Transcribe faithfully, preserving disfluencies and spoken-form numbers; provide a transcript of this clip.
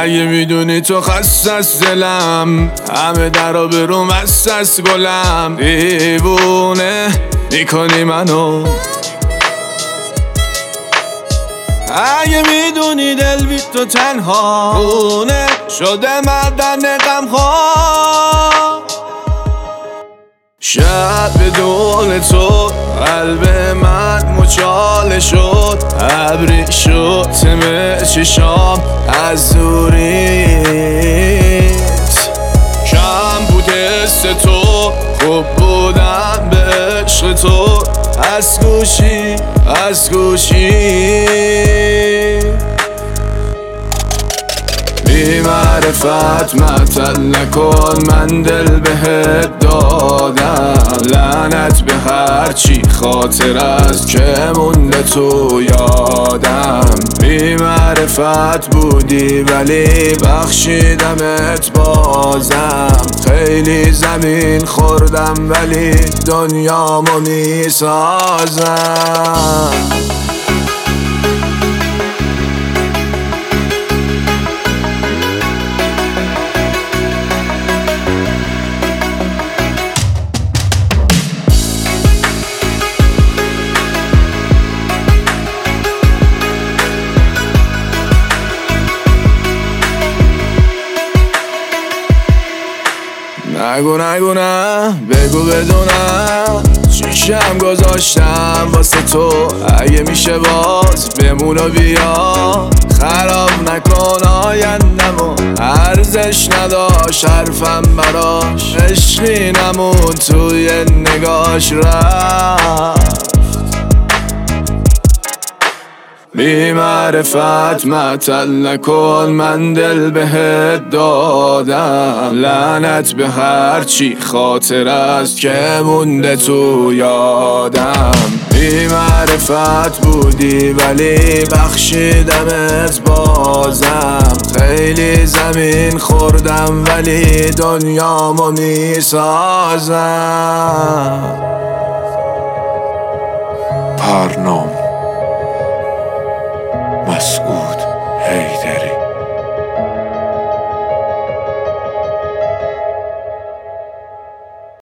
اگه میدونی تو خسته از دلم، همه در و برو مست از گلم. دیوونه میکنی منو. اگه میدونی دل بی تو تنها خونه شده مردن غمخوار. شب بدون تو قلب من مچاله شد، ابری شد تم چشام از دوریت. کم بود حس تو، خوب بودم به عشق تو، از گوشی از گوشی. بی معرفت معطل نکن، من دل بهت دادم. لعنت به هرچی خاطر از که مونده تو یادم. بی معرفت بودی ولی بخشیدمت بازم. خیلی زمین خوردم ولی دنیامو میسازم. نگو نگو نه، بگو بدونم چیشم گذاشتم واسه تو. اگه میشه باز بمون و بیا، خراب نکن آیندمو. ارزش نداشت حرفم براش، عشقی نمون توی نگاش رفت. بی معرفت معطل نکن، من دل بهت دادم. لعنت به هرچی خاطر است که مونده تو یادم. بی معرفت بودی ولی بخشیدمت بازم. خیلی زمین خوردم ولی دنیامو میسازم. پرنام مسئول